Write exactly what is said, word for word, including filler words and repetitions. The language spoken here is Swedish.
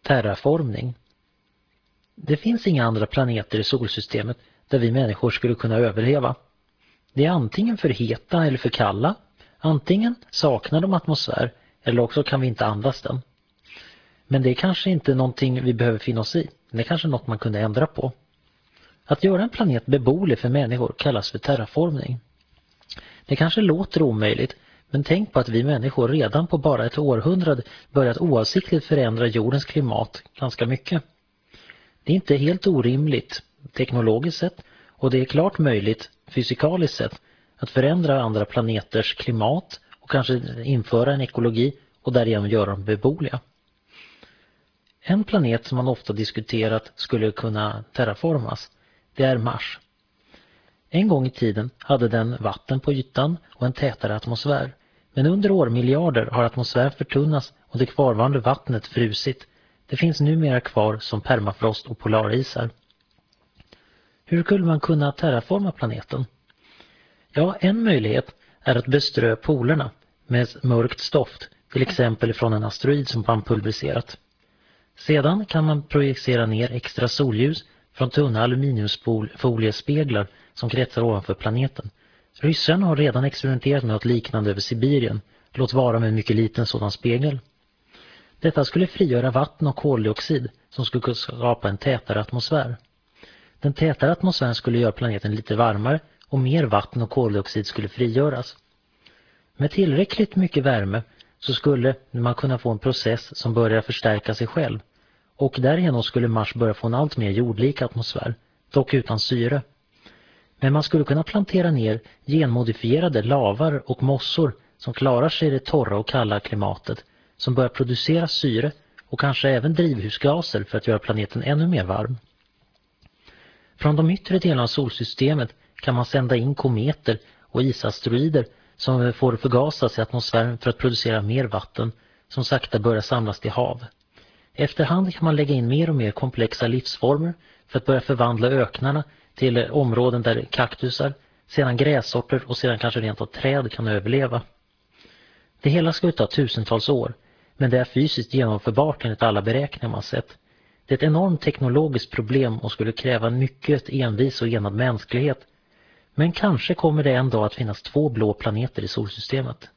terraformning. Det finns inga andra planeter i solsystemet där vi människor skulle kunna överleva. De är antingen för heta eller för kalla, antingen saknar de atmosfär eller också kan vi inte andas den. Men det är kanske inte någonting vi behöver finna oss i, det är kanske något man kunde ändra på. Att göra en planet beboelig för människor kallas för terraformning. Det kanske låter omöjligt, men tänk på att vi människor redan på bara ett århundrade börjat oavsiktligt förändra jordens klimat ganska mycket. Det är inte helt orimligt teknologiskt sett, och det är klart möjligt fysikaliskt sett att förändra andra planeters klimat och kanske införa en ekologi och därigenom göra dem beboeliga. En planet som man ofta diskuterat skulle kunna terraformas, det är Mars. En gång i tiden hade den vatten på ytan och en tätare atmosfär, men under årmiljarder har atmosfären förtunnats och det kvarvarande vattnet frusit. Det finns numera kvar som permafrost och polarisar. Hur skulle man kunna terraforma planeten? Ja, en möjlighet är att beströ polerna med mörkt stoft, till exempel från en asteroid som man pulveriserat. Sedan kan man projicera ner extra solljus från tunna aluminiumfoliespeglar som kretsar ovanför planeten. Ryssarna har redan experimenterat med något liknande över Sibirien, låt vara med en mycket liten sådan spegel. Detta skulle frigöra vatten och koldioxid som skulle kunna skapa en tätare atmosfär. Den tätare atmosfären skulle göra planeten lite varmare och mer vatten och koldioxid skulle frigöras. Med tillräckligt mycket värme så skulle man kunna få en process som börjar förstärka sig själv, och därigenom skulle Mars börja få en allt mer jordlik atmosfär, dock utan syre. Men man skulle kunna plantera ner genmodifierade lavar och mossor som klarar sig i det torra och kalla klimatet, som börjar producera syre och kanske även drivhusgaser för att göra planeten ännu mer varm. Från de yttre delarna av solsystemet kan man sända in kometer och isasteroider som får förgasas i atmosfären för att producera mer vatten som sakta börjar samlas till hav. Efterhand kan man lägga in mer och mer komplexa livsformer för att börja förvandla öknarna till områden där kaktusar, sedan grässorter och sedan kanske rent av träd kan överleva. Det hela ska ta tusentals år, men det är fysiskt genomförbart enligt alla beräkningar man sett. Det är ett enormt teknologiskt problem och skulle kräva mycket envis och enad mänsklighet. Men kanske kommer det en dag att finnas två blå planeter i solsystemet.